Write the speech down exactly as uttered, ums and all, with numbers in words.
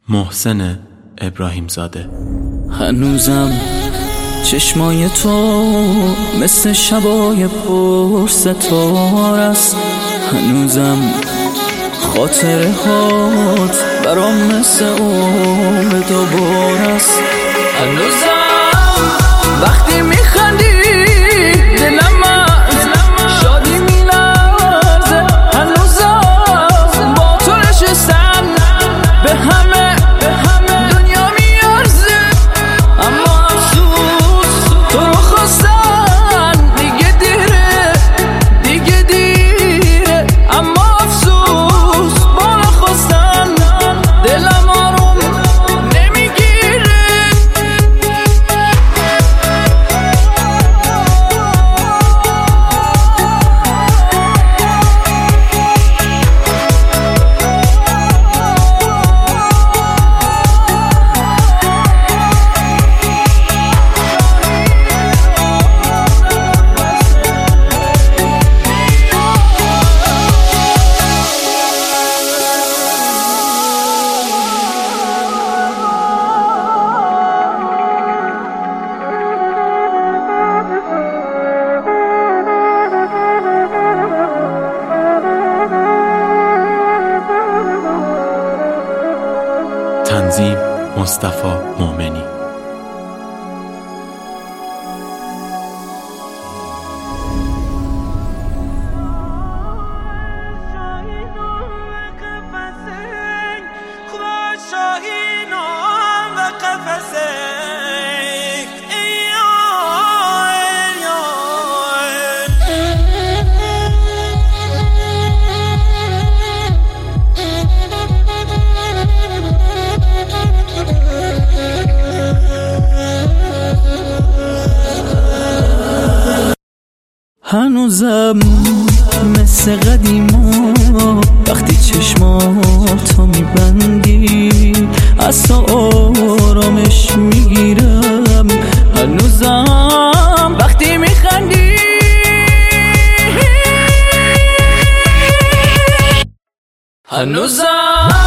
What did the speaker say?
محسن ابراهیم زاده. هنوزم چشمای تو مثل شبای پر ستاره است، هنوزم خاطره هات برام مثل عمر دوباره است، هنوزم وقتی میخندی دلم از شادی میلرزه، هنوزم با تو نشستم به همه دنیا میارزه، اما افسوس تو رو خواستن دیگه دیره دیگه دیره، اما افسوس با نخواستن دلم آروم نمیگیره. تنظیم مصطفی مومنی. هنوزم مثل قدیما وقتی چشماتو میبندی از تو آرامش میگیرم، هنوزم وقتی میخندی هنوزم